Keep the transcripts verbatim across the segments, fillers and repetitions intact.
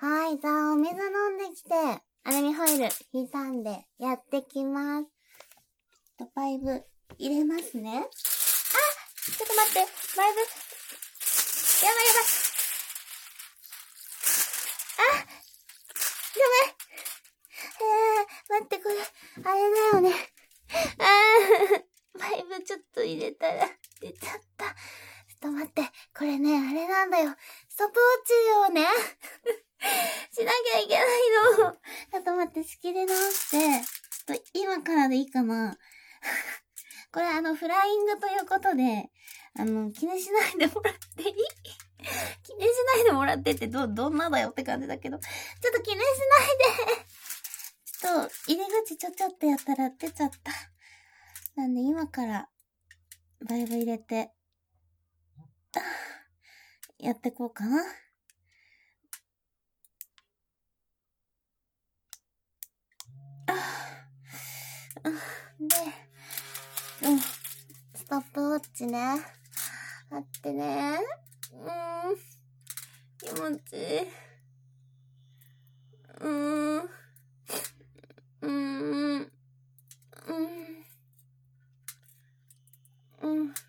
はい、じゃあお水飲んできて、アルミホイル刻んでやってきます。バイブ入れますね。あ、ちょっと待って、バイブ、やばいやばい。あ、やばい。えー、待って、これ、あれだよね。あー、バイブちょっと入れたら出ちゃった。ちょっと待って、これね、あれなんだよ。ストップウォッチをね、しなきゃいけないの。ちょっと待って、仕切り直して、ちょっと今からでいいかな。これあの、フライングということで、あの、気にしないでもらっていい？気にしないでもらってってど、どんなだよって感じだけど、ちょっと気にしないで。ちょっと、入り口ちょちょってやったら出ちゃった。なんで今から、バイブ入れて、やってこうかな。で、うん、ストップウォッチね。あってね。うーん、気持ちいい。うーん、うーん、うん、うん、うん。ちょ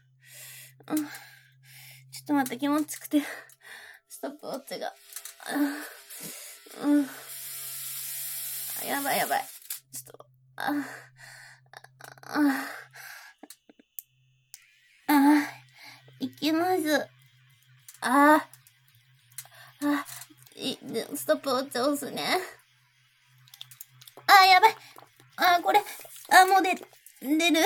っと待って、気持ちくて。ストップウォッチが。うん。やばいやばい。ちょっと、あ、あ、あ、いきます。あ、あ、い、ストップウォッチ押すね。あ、やばい。あ、これ、あ、もう出、出る、出る。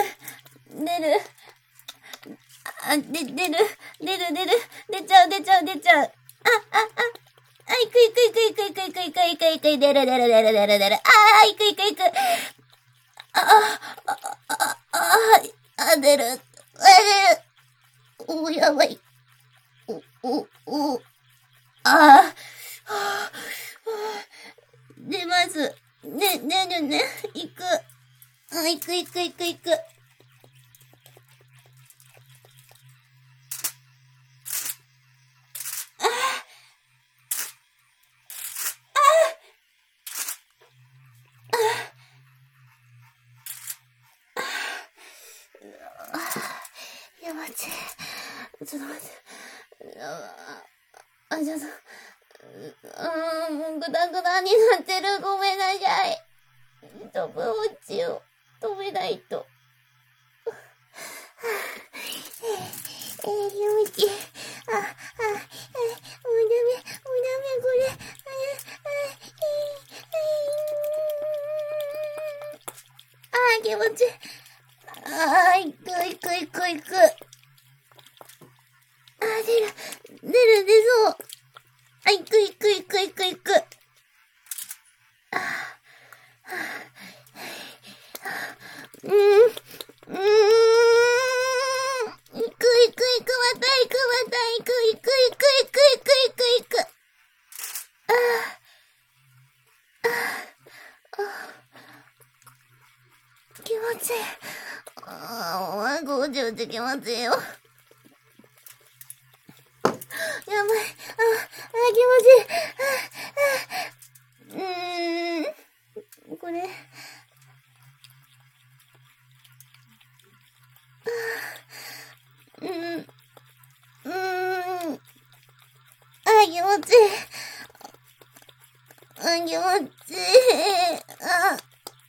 あ、で、出る、出る、出る、出ちゃう、出ちゃう、出ちゃう。あ、あ、あ、あ、いくいくいくいくいくいくいくいくいくい、出る、出る、出る、出る、出る。あ、いくいくいく。あ、あ、あ、あ、あ、出る。あ、出る。お、やばい。お、お、お、あ、出ます。で、出るね。いく。あ、いくいくいくいく。やばち。ちょっと待って。あ、ちょっと。うーん、もうグダグダになってる。ごめんなさい。ストップウォッチを止めないと。えー、気持ちいい。あ、あ、えー、もうダメ、もうダメ、これ。あ、あ、えー、あ、気持ちいい。あー、いくいくいくいく。あ、出る、出る、出そう。あ、いくいくいくいくいく。あ、うーん、うーん。いくいくいく、またいく、またいく、いくいくいくいくいくいくいくいく。ああ、ああ、気持ちいい。ああ、ごじゅうできますよ。やばい。ああ、あ、気持ちいい。ああ、うーん、これ。ああ、うん、うーん。あ、気持ちいい。あ、気持ちいい。あ、あ、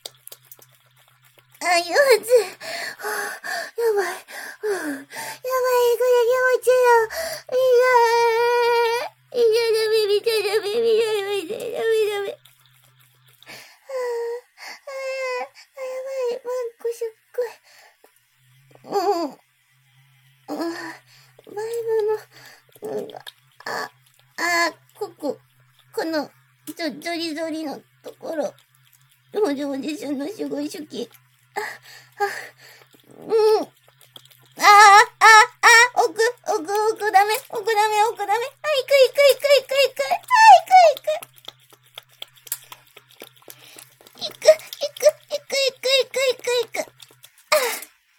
気持ちいい。はあ、やばい。はあ、やばい、これ気持ちいいよ。いやー。いや、ダメ、見ちゃダメ、見ちゃダメ、見ちゃダメ、ダメ。はあ、ああ、やばい、マンコすっごい。うん。あ、バイブの、うん、あ、あ、ここ、この、ちょ、ゾリゾリのところ。もじもじすんのすごい好き。あ、あ、うん。ああ、あ、あ、奥、奥、奥ダメ、奥ダメ、奥ダメ。あ、いくいくいくいくいく。あ、いくいく。いく、いく、いく、いくいくいくいく。あ、は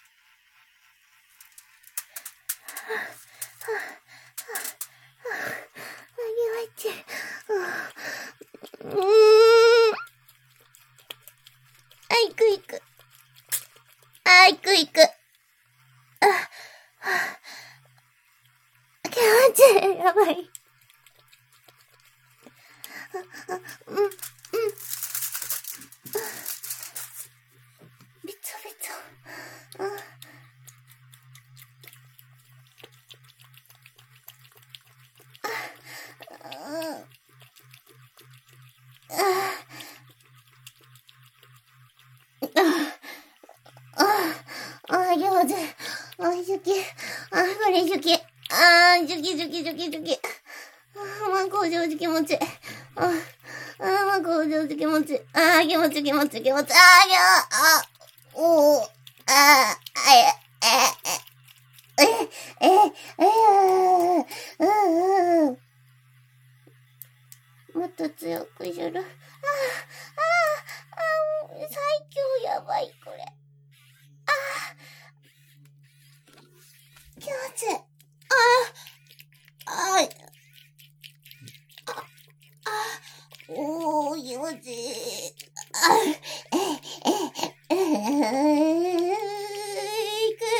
あ、はあ、はあ、あげまち。 いく。あ、はぁ、気持ちいい。やばい。あ、あ、うん、うん。びちょびちょ。あ、あ、あ、あ、あ、気持ちいい。あ、ジュキ。あ、これジュキ。あー、ジュキジュキジュキジュキ。あ、まあ、こう上手気持ちいい。あ、あ、まあ、こう上手気持ちいい。あー、気持ちいい気持ちいい気持ちいい。あー、いや、あ、おー、あー、あ、え、え、え、え、え、え、うん、もっと強くする。あー、あー、あー、最強やばい、これ。あー、気持ちいい。あー、あー、あ、あ、おー、気持ちいい。あ、え、え、え、え、いく。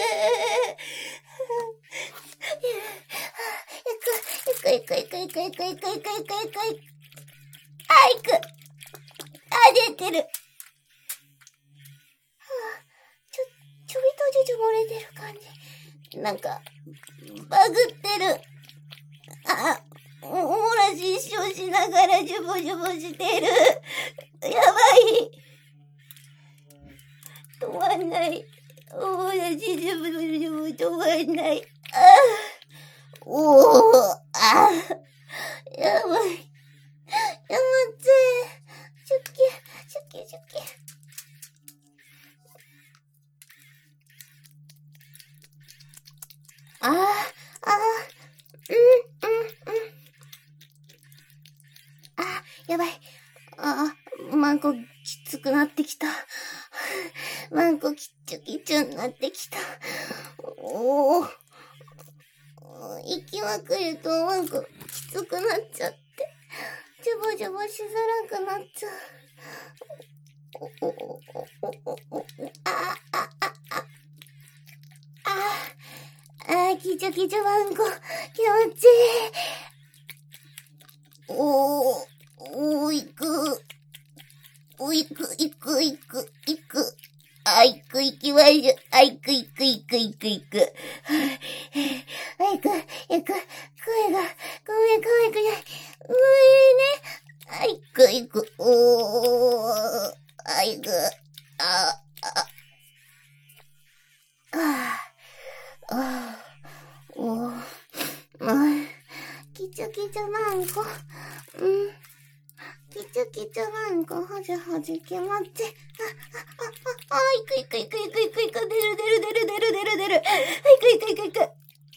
いく、いく、いく、いく、いく、いく、いく、いく、いく、いく、いく。あ、いく。あ、出てる。ちょ、ちょびとずつ漏れてる感じ。なんか、バグってる。あ、漏らし一生しながらジュボジュボしてる。やばい。止まんない。漏らしジュボジュボ止まんない。ああ、おー、ああ、やばい。やばっぜ。シュッキ、シュッキ、シュッキ。ああ、ああ、うん、うん、うん。あ、やばい。ああ、マンコきつくなってきた。マンコきっちゅきちゅになってきた。おお。息まくるとマンコきつくなっちゃって。ジュボジュボしづらくなっちゃう。おおおおおおお。ああ、あ、あ、あ。ああ、きちょきちょマンコ。気持ちいい。おー、おー、いく。お、いく、いく、いく、いく。あ、いく、いきましょう。あ、いく、いく、いく、いく、いく。あ、いく、いく。声が、ごめん、可愛くない。うえね。あ、いく、いく。おー。あ、いく。あ、あ、あ、あ、おー。まあ、きちょきちょマンコ。うん。きちょきちょマンコ、はじはじ気持ち。あ、あ、あ、あ、あ、いくいくいくいくいくいく、出る出る出る出る出る出る。いくいくいくいく。あ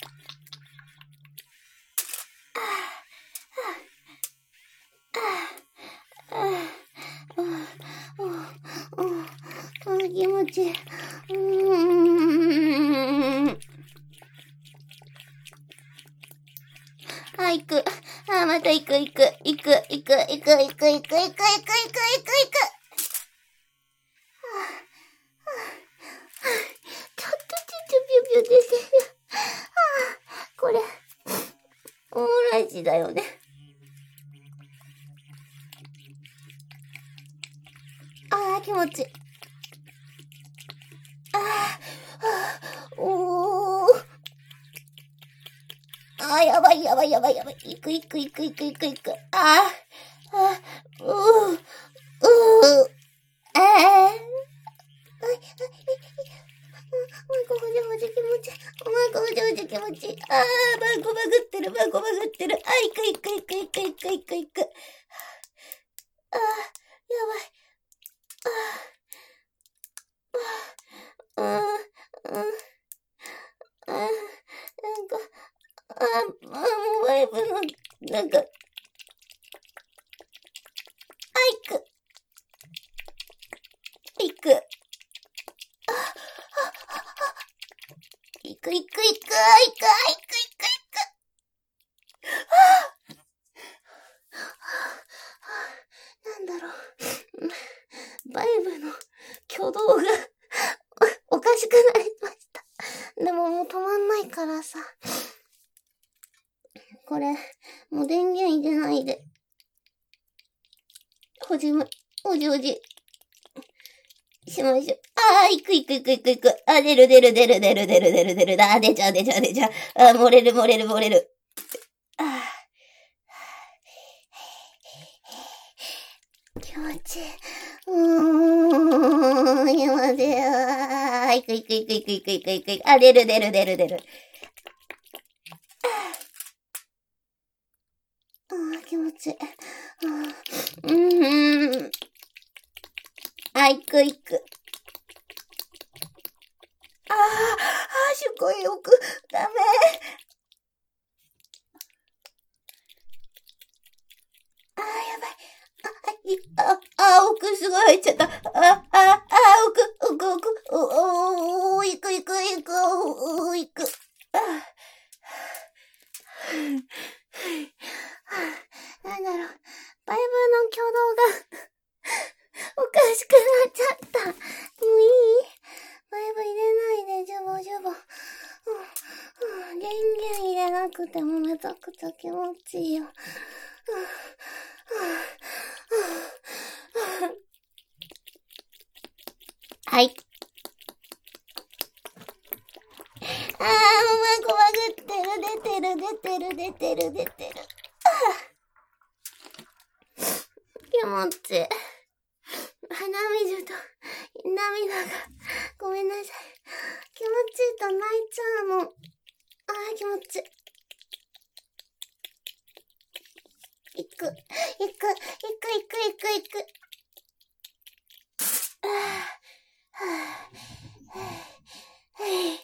あ、ああ、ああ、気持ちいい。うーん。あ、行く。あ、また行く、行く、行く、行く、行く、行く、行く、行く、行く、行く、行く、行く。ちょっとちょちょぴょぴょ出てる。これ、オムライスだよね。ああ、気持ちいい。ああ、おー。ああ、やばい、やばい、やばい、やばい。いく、いく、いく、いく、いく、いく。ああ、ああ、うー、うー、ああ、はい、はい、マンコほじほじ気持ちいい。マンコほじほじ気持ちいい。ああ、マンコバグってる、マンコバグってる。あ、いく、いく、いく、いく、いく、いく、いく。ああ、やばい。ああ、ああ、ああ、なんか、ああ、モバイルの、なんか、あ、いく、いく。あ、いく、いく、いく、いく、いく、いく、いく。なんだろう。バイブの挙動がおかしくない？ ほじむ、おじおじ。しましょう。あー、いくいくいくいくいく。あ、出る出る出る出る出る出る出る。あ、出ちゃう出ちゃう出ちゃう。あ、漏れる漏れる漏れる。あー。気持ちいい。うーん、気持ちいい。あー、いくいくいくいくいくいくいくいく。あ、出る出る出る出る。あー、気持ちいい。うーん。あ、いくいく。あー、あー、すごいよく、ダメ。あー、やばい。あ、あ、あ、奥すごい入っちゃった。あ、あ、あ、奥、奥、奥、お、お、いくいくいく、お、いく。あ、なんだろう。バイブの挙動がおかしくなっちゃった。もういい？バイブ入れないで、ジュボジュボ。うんうん、電源入れなくてもめちゃくちゃ気持ちいいよ。うんうんうん、はい。あー、まごまぐってる、出てる、出てる、出てる、出てる。気持ちいい。鼻水と涙が、ごめんなさい。気持ちいいと泣いちゃうの。あー、気持ちいい。いく、いく、いく、いく、いく、いく。あー、はぁ、はぁ、はい、はい、はい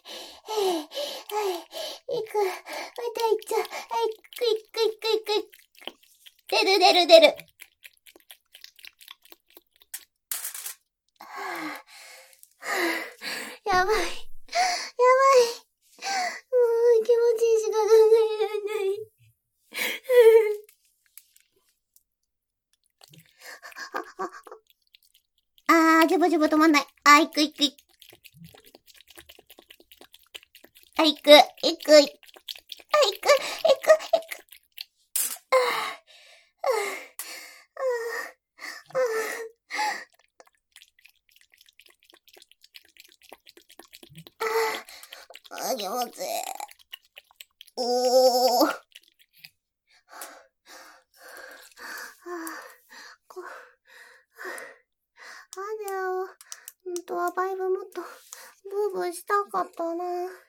、いく、またいっちゃう。はい、いく、いく、いく、いく。出る、出る、出る。やばい。やばい。もう気持ちいいしか考えられない。あー、ジュボジュボ止まんない。あー、いくいくいく。あ、いく、いく、いく。あ、いく、いく、いく。あー、あー、あー、あー、あー、気持ちいい。おー。こあれを、本当はバイブもっとブーブーしたかったな。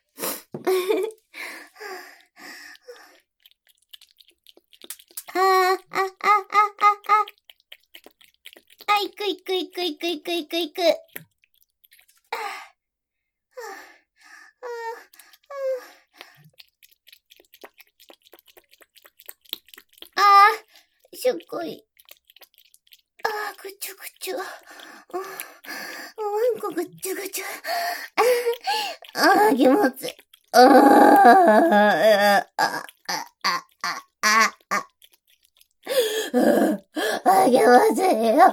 あー、あ、あ、あ、あ、あ。あ、いくいくいくいくいくいくいく。あ、あー、しょっこい。あー、ぐちゅぐちゅ。ワンコぐちゅぐちゅ。あー、気持ちいい。あー、あ、あ、あ、あ、あ、あ。あげませんよ。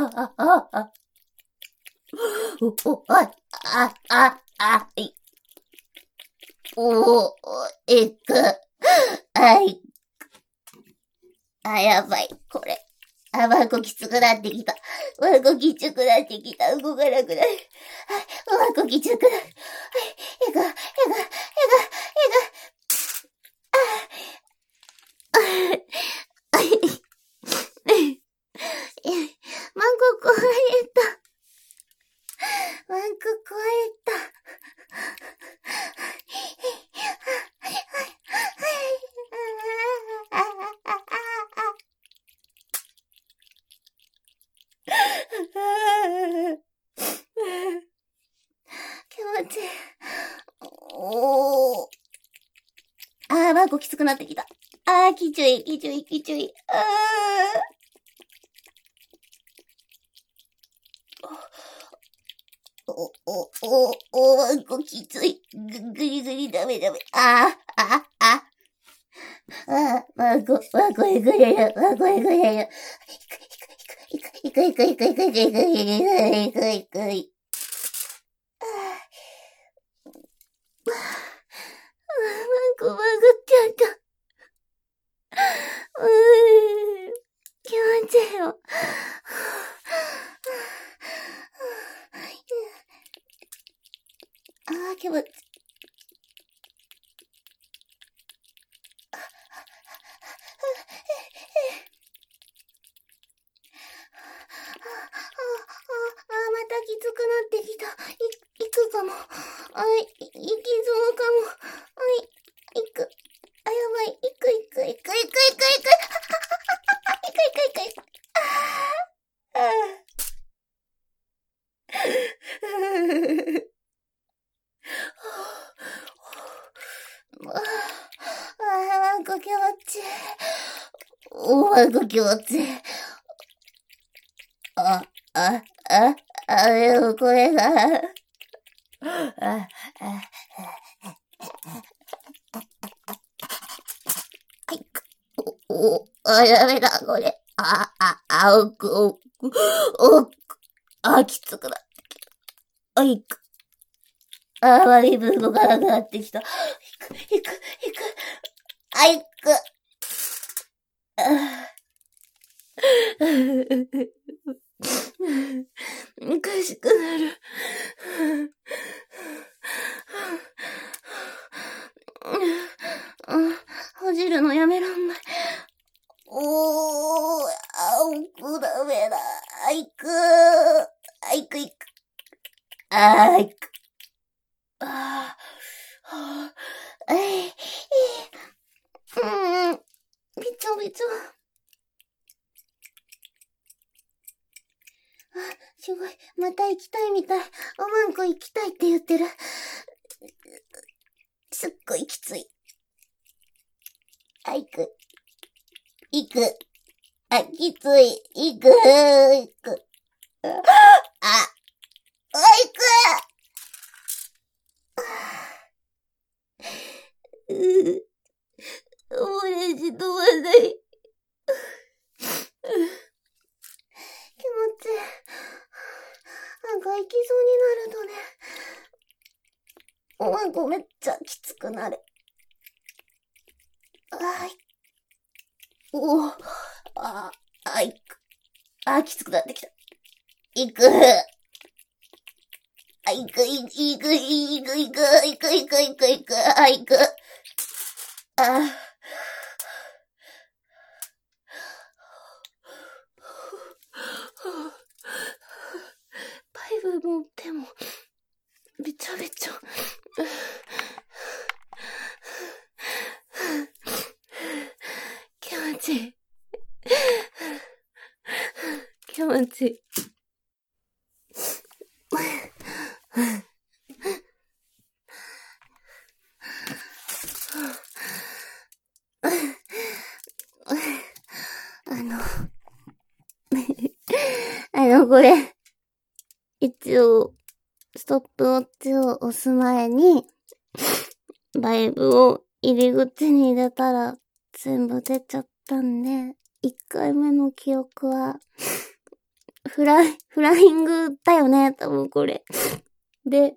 お、あ、あ、あ、あ、い。お、いく。あい。あ、やばい。これ。あ、ワンコきつくなってきた。ワンコきつくなってきた。動かなくなる。はい、ワンコきつくなる。はい、いく、いく、いく、いく、いく。あ、あ、あ、マンコ壊れた。マンコ壊れた。気持ちいい。おー。あー、マンコきつくなってきた。あー、きちゅい、きちゅい、きちゅい。あー。お、お、お、お、ワンコきつい。ぐ、ぐりぐりダメダメ。あー、あ、あ。あー、ワンコ、ワンコえぐれる。ワンコえぐれる。いくいくいくいくいくいくいくいくいくいくいくいくい。あー、ワンコバグっちゃった。うーん。気持ちいいよ。 かも。あい、いきそうかも。あい、いく。あ、やばい。いくいくいくいくいくいく。いくいくいくいく。ああ、ワンコ気持ちいい。ワンコ気持ちいい。あ、あ、あ、あ、でもこれが、あ、あ、お、お、あ、ダメだ、これ。あ、あ、あ、おく、おく、おく、あ、きつくなってきた。あ、いく。あ、まりぶ動かなくなってきた。いく、いく、いく。あ、いく。おかしくなる。閉じるのやめらんない。おー、あおくダメだ。あいくあいくいく。あいく。ああ、あい、い、うん、びちょびちょ。あ、すごい。また行きたいみたい。おまんこ行きたいって言ってる。すっごいきつい。あ、行く。行く。あ、きつい。行く。行く。あ、あ、行く。うぅ。オレンジ飛ばない。気持ちいい。なんか行きそうになるとね、おまんこめっちゃきつくなる。あい。おぉ。あ、あ、いく。あ、きつくなってきた。いく。あ、いく、いく、いく、いく、いく、いく、いく、いく、いく、あ、いく。あ。パイプも手も、びちょびちょ。気持ちいい。気持ちいい。あの、あの、これ、一応、ストップウォッチを押す前に、バイブを入り口に入れたら、全部出ちゃったんで、一回目の記憶は、フライ、フライングだよね、多分これ。で、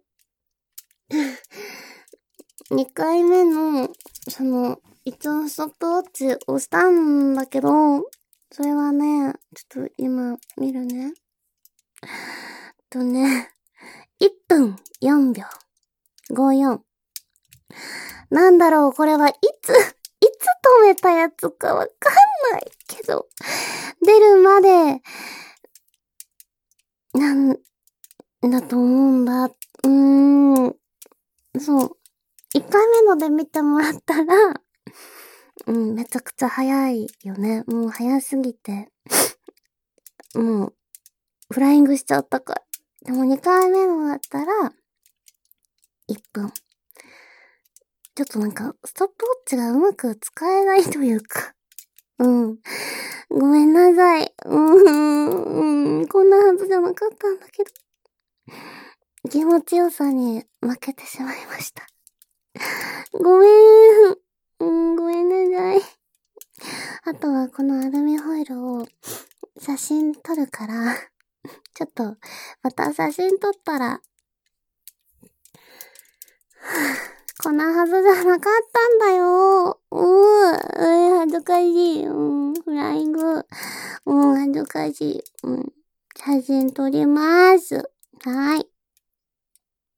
二回目の、その、一応ストップウォッチ押したんだけど、それはね、ちょっと今見るね。とね、いっぷんよんびょうごじゅうよん。なんだろう、これはいつ、いつ止めたやつかわかんないけど、出るまで、なん、だと思うんだ。うーん。そう。いっかいめので見てもらったら、うん、めちゃくちゃ早いよね。もう早すぎて。もう、フライングしちゃったから。でもにかいめのだったら、いっぷん。ちょっとなんか、ストップウォッチがうまく使えないというか。うん。ごめんなさい。うーん、うん、こんなはずじゃなかったんだけど。気持ちよさに負けてしまいました。ごめん。うん、ごめんなさい。あとはこのアルミホイルを写真撮るから、ちょっと、また写真撮ったら、こんなはずじゃなかったんだよ。うーん、恥ずかしい。うん、フライング。うん、恥ずかしい。うん、写真撮ります。はい。